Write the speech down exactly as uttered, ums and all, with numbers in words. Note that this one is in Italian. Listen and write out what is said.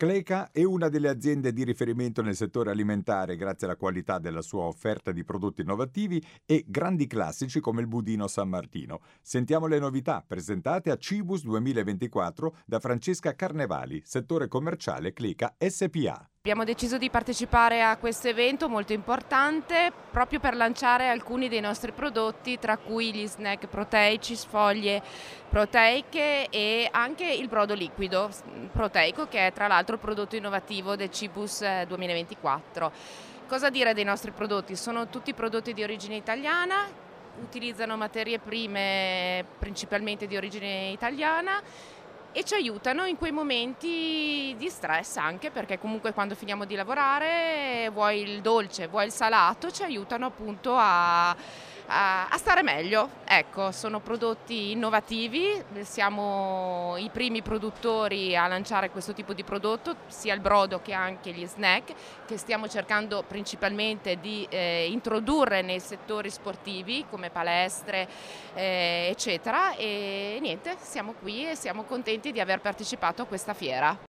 Cleca è una delle aziende di riferimento nel settore alimentare grazie alla qualità della sua offerta di prodotti innovativi e grandi classici come il budino San Martino. Sentiamo le novità presentate a Cibus duemilaventiquattro da Francesca Carnevali, settore commerciale Cleca S P A. Abbiamo deciso di partecipare a questo evento molto importante proprio per lanciare alcuni dei nostri prodotti, tra cui gli snack proteici, sfoglie proteiche e anche il brodo liquido proteico, che è tra l'altro il prodotto innovativo del Cibus duemilaventiquattro. Cosa dire dei nostri prodotti? Sono tutti prodotti di origine italiana, utilizzano materie prime principalmente di origine italiana e ci aiutano in quei momenti di stress, anche perché comunque quando finiamo di lavorare, vuoi il dolce, vuoi il salato, ci aiutano appunto a, a, a stare meglio. Ecco, sono prodotti innovativi, siamo i primi produttori a lanciare questo tipo di prodotto, sia il brodo che anche gli snack, che stiamo cercando principalmente di eh, introdurre nei settori sportivi come palestre, eh, eccetera. E niente, siamo qui e siamo contenti di aver partecipato a questa fiera.